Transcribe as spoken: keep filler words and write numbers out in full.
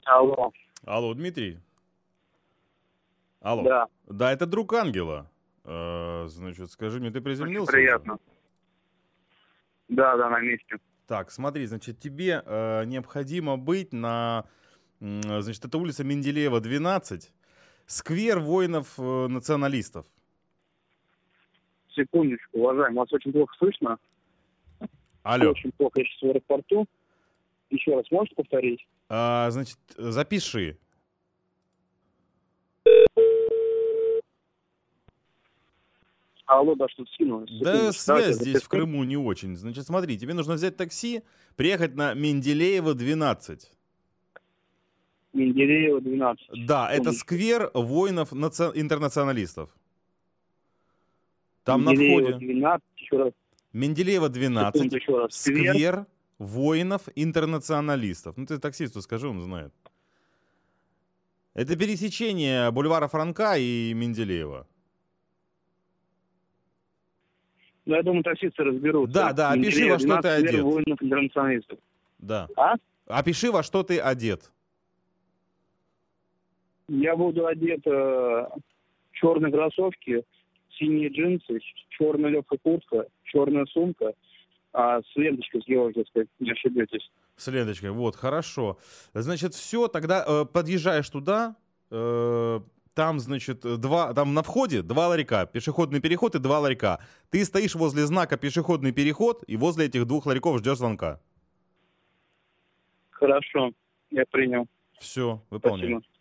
Алло. Алло, Дмитрий? Алло. Да. Да, это друг Ангела. Э, значит, скажи мне, ты Очень приземлился приятно. уже? Да, да, на месте. Так, смотри, значит, тебе э, необходимо быть на... м, Значит, это улица Менделеева, двенадцать. Сквер воинов-националистов. Секундочку, уважаемый, вас очень плохо слышно. Алло. Очень плохо. Я сейчас в аэропорту. Еще раз можете повторить? А, значит, запиши. Алло, да, что-то скинулось. Да, Секундочку, связь давайте я здесь в запишу. Крыму не очень. Значит, смотри, тебе нужно взять такси, приехать на Менделеева, двенадцать. Менделеева, двенадцать. Да, это Секундочку. сквер воинов-интернационалистов. Там на Менделеева, входе. двенадцать. Еще раз. Менделеева, двенадцать. Секунду, еще раз. Сквер. Сквер воинов-интернационалистов. Ну, ты таксисту скажи, он знает. Это пересечение бульвара Франка и Менделеева. Ну, я думаю, таксисты разберутся. Да, да, опиши, Менделеева, во что ты двенадцать, сквер одет. воинов интернационалистов. Да. А? Опиши, во что ты одет. Я буду одет э, в черные кроссовки, синие джинсы, черная легкая куртка, черная сумка, а с ленточкой с георгиевской, не ошибетесь. С ленточкой, вот, хорошо. Значит, все, тогда э, подъезжаешь туда, э, там, значит, два, там на входе два ларька, пешеходный переход и два ларька. Ты стоишь возле знака пешеходный переход и возле этих двух ларьков ждешь звонка. Хорошо, я принял. Все, выполняй. Спасибо.